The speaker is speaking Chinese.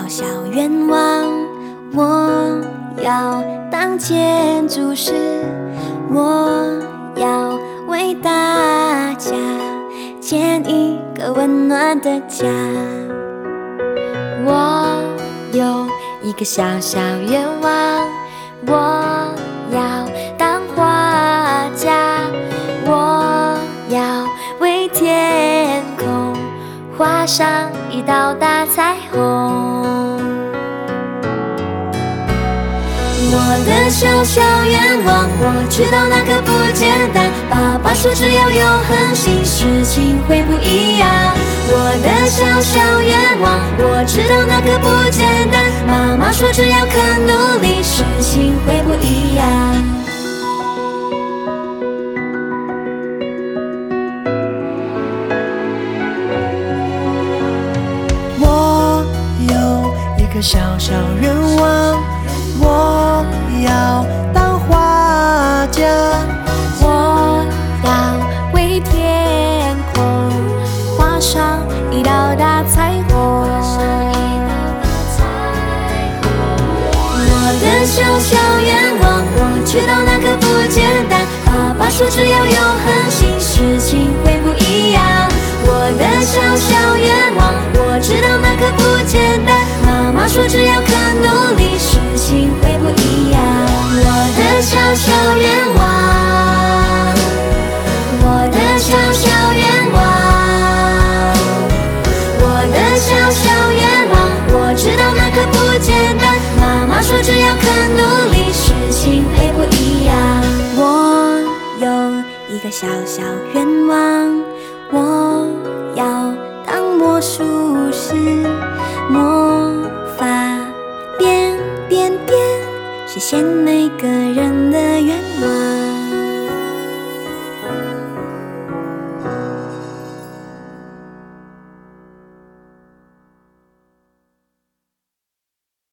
小愿望，我要当建筑师，我要为大家建一个温暖的家。我有一个小小愿望，我要当画家，我要为天空画上一道大彩虹。我的小小愿望，我知道那个不简单。爸爸说只要有恒心，事情会不一样。我的小小愿望，我知道那个不简单。妈妈说只要肯努力，事情会不一样。 我有一个小小愿望，我要当画家， 我要为天空画上一道大彩虹。我的小小愿望，我知道那个不简单。爸爸说只要有恒心，事情会不一样。我的小小愿望，我知道那个不简单。妈妈说只要肯努力，事情会不一样。我的小小愿望，我的小小愿望，我的小小愿望，我知道那个不简单。妈妈说只要肯努力，事情会不一样。我有一个小小愿望，我要当魔术师，魔法变变变，实现每个人的愿望。